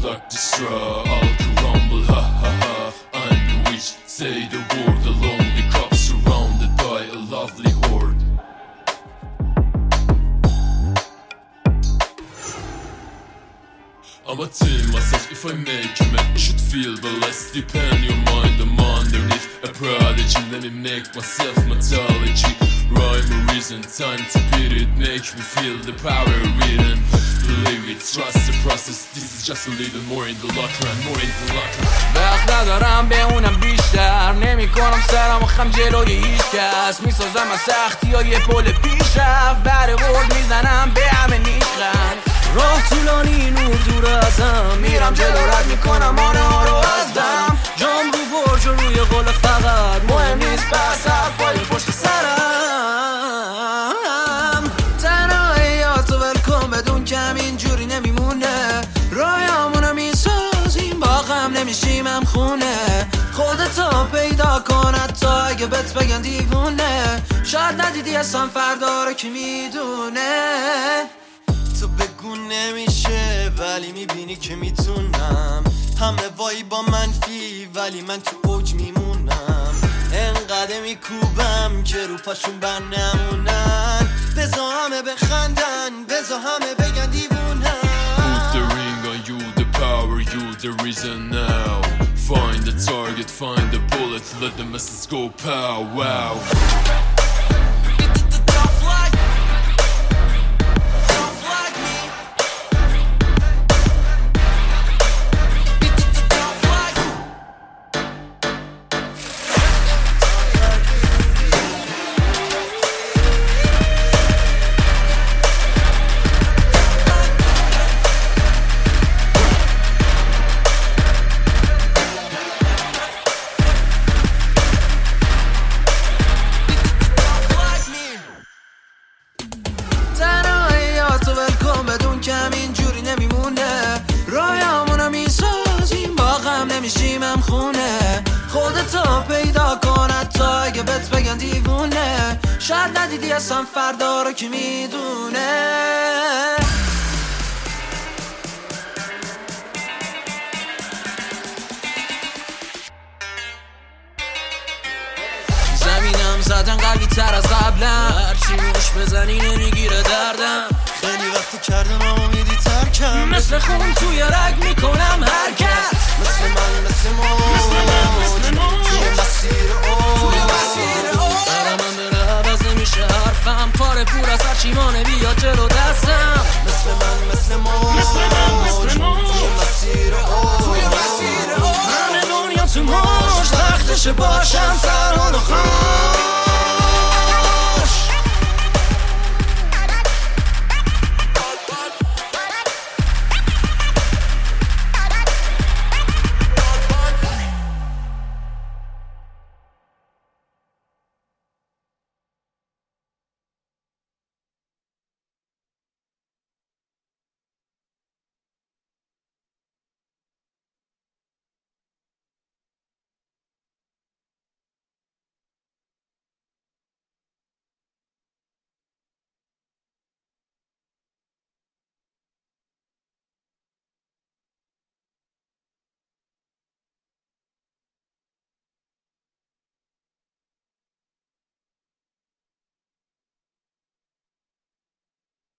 like the straw, all crumble, ha ha ha. I'm the witch, say the word. The lonely cup surrounded by a lovely horde. I'm a team myself, if I make you man, you should feel the less. Depend your mind, I'm underneath a prodigy. Let me make myself mythology. Rhyme or reason, time to beat it. Make me feel the power within. Believe it, trust the process. This is just a little more in the locker and more in the locker. وقت ندارم به اونم بیشتر، نمی کنم سرم و خم جلوی هیچ کس. میسازم از سختی ها یه پل پیش رفت، بر ورد میزنم به همه نیخند. راه طولانی نور دور ازم، میرم جلو رد میکنم آنه ها رو از دم. جام رو برج و روی قول فقط مهم نیست بس حرفای پشت سرم. تنهاییاتو ول کن بدون که همینجوری نمیمونه. رایامونو میسازیم با غم نمیشیم هم خونه. خودتو پیدا کن حتی اگه بهت بگن دیوونه. شاید ندیدی اصلا فردا رو کی میدونه. تو بگو نمیشه ولی میبینی که میتونم. همه وای با منفی ولی من تو اوج میمونم. انقدر میکوبم که رو پاشون بر نمونن. بزا همه بخندن، بزا همه بگن دیوونن. Put the ring on you, the power, you the reason now. Find the target, find the bullet, let the message go pow wow. نمیشیم هم خونه. خودتو پیدا کن حتی اگه بهت بگن دیوونه. شاید ندیدی اصلا فردا رو کی میدونه. زمینم زدن قوی تر از قبلم، هرچی روش بزنی نمیگیره دردم. خیلی وقتی کردم اما میدی ترکم. مثل خون توی رگ میکنم حرکت. مثل من مثل ما توی مسیر سرم هم بره عوض نمیشه حرفم. پاره پور از هرچیمانه بیا جلو دستم. مثل من مثل ما توی مسیر همه دنیا تو مشت وقتشه باشم سرحال و خان.